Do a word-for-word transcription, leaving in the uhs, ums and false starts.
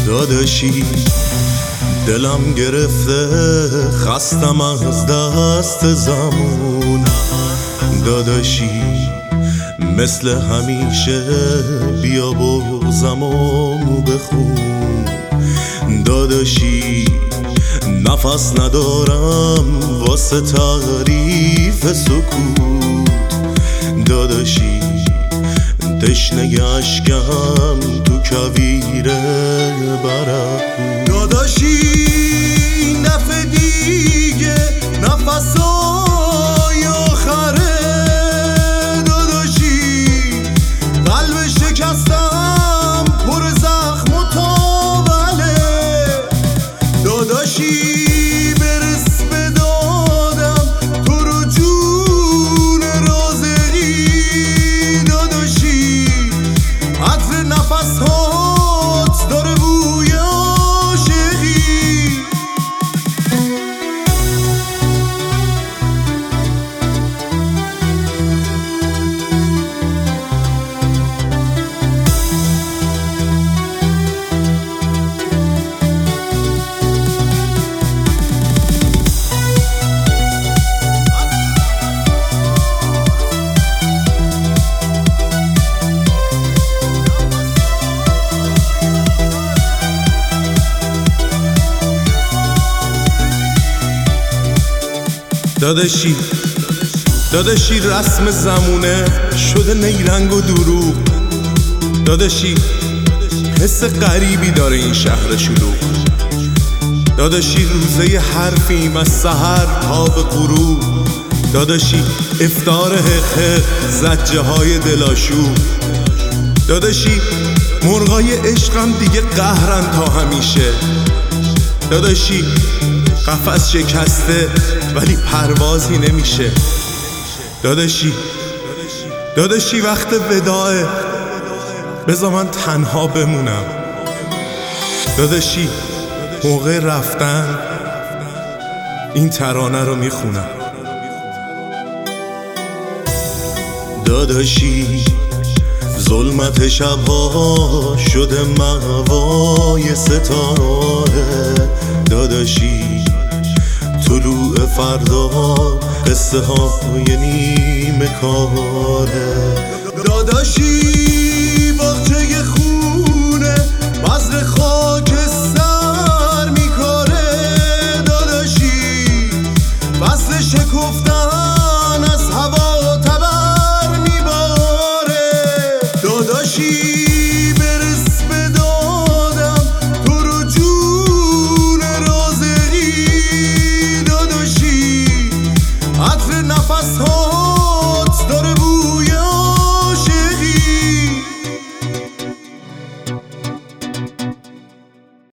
داداشی دلم گرفته خستم از دست زمان. داداشی مثل همیشه بیا بغضمو بخون. داداشی نفس ندارم واسه تعریف سکوت. داداشی تشنه اشکم تو کویر برق. داداشی این دفعه دیگه نفسای آخره. داداشی قلب شکستم پر زخم و تاوله. داداشی برس به دادم تو رو جون رازقی. داداشی عطر نفس هات داره بوی عاشقی. داداشی داداشی رسم زمونه شده نیرنگ و دروغ. داداشی حس غریبی داره این شهر شلوغ. داداشی روزه حرفیم از سحر تا به غروب. داداشی افطار حقه زجه های دلاشوب. داداشی مرغای عشقم دیگه قهرن تا همیشه. داداشی قفس شکسته ولی پروازی نمیشه. داداشی داداشی وقت وداعه بذار من تنها بمونم. داداشی موقع رفتن این ترانه رو میخونم. داداشی ظلمت شبها شده مأوای ستاره. داداشی طلوع فردا قصه های نیمه کاره. داداشی باغچه خونه بذر خاک سر میکاره. داداشی فصل شکفتن